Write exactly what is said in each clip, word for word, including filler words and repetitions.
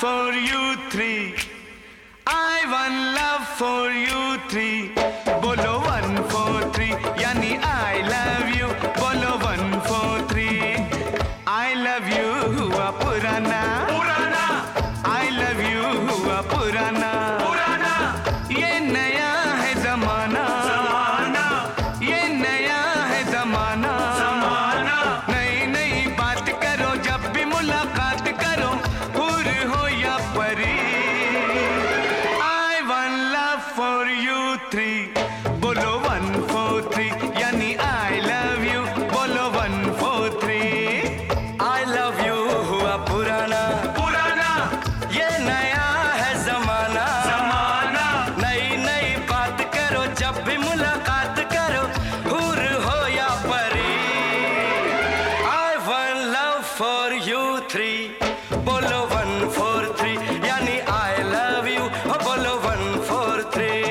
for you three. I one love for you three. बोलो one four three यानी I love you. बोलो one four three. I love you हुआ पुराना पुराना. I love you हुआ पुराना पुराना. ये नया है जमाना जमाना. ये नया है जमाना जमाना. नई नई बात करो जब भी मुलाकात करो. हुर हो या परी. I one love for you three. बोलो one four three यानी I love you. बोलो one four three. I love you हुआ पुराना पुराना. ये नया है जमाना जमाना. नई नई बात करो जब भी मुलाकात करो. हुर हो या परी. I one love for you three. बोलो one four three यानी I love you. बोलो one four three.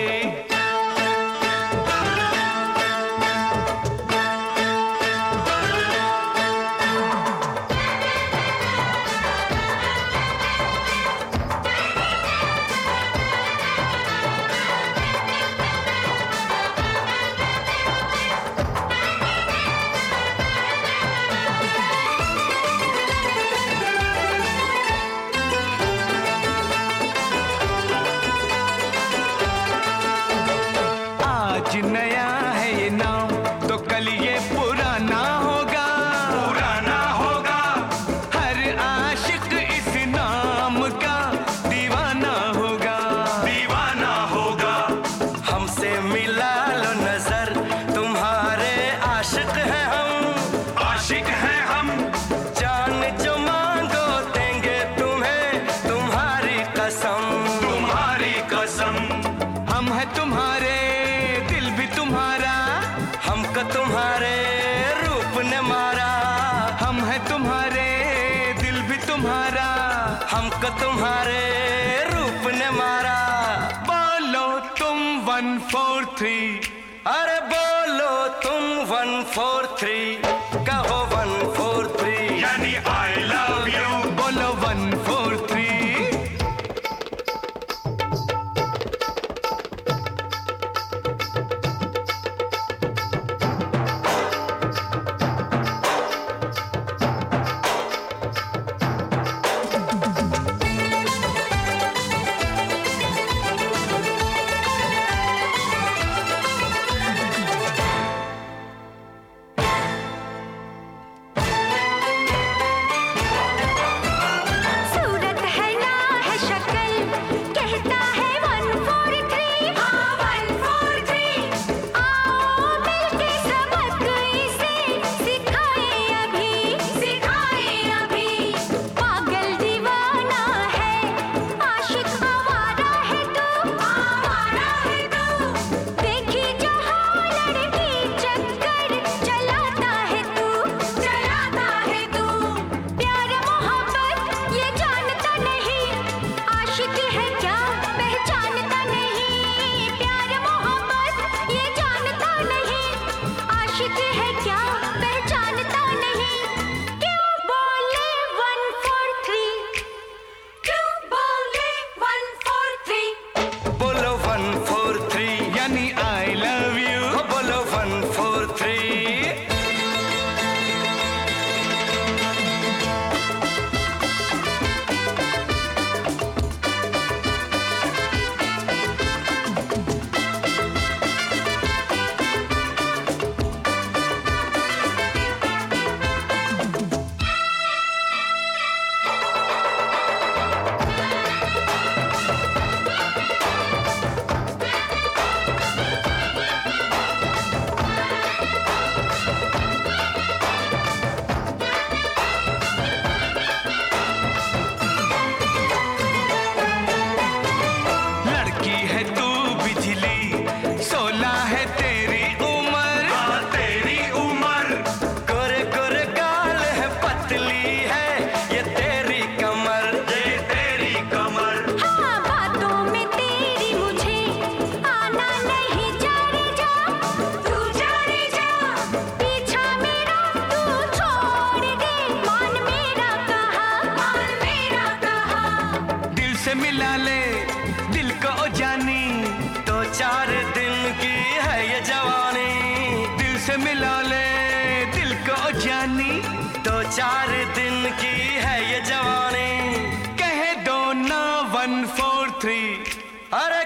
आज नया है ये नाम तो कल ये पुराना होगा पुराना होगा. हर आशिक इस नाम का दीवाना होगा दीवाना होगा. हमसे मिला लो नजर तुम्हारे आशिक हैं हम आशिक हैं हम. जान जो मांगो देंगे तुम्हें तुम्हारी कसम तुम्हारी कसम. हम हैं तुम्हारे दिल भी तुम्हारा. हमको तुम्हारे रूप ने मारा. हम हैं तुम्हारे दिल भी तुम्हारा. हमको तुम्हारे रूप ने मारा. बोलो तुम one four three. अरे बोलो तुम one four three. कहो one four three यानी I love you. बोलो one four three. से मिला ले दिल को ओ जानी, दो चार दिन की है ये जवानी। दिल से मिला ले दिल को ओ जानी, दो चार दिन की है ये जवानी। कह दो ना वन फोर थ्री। अरे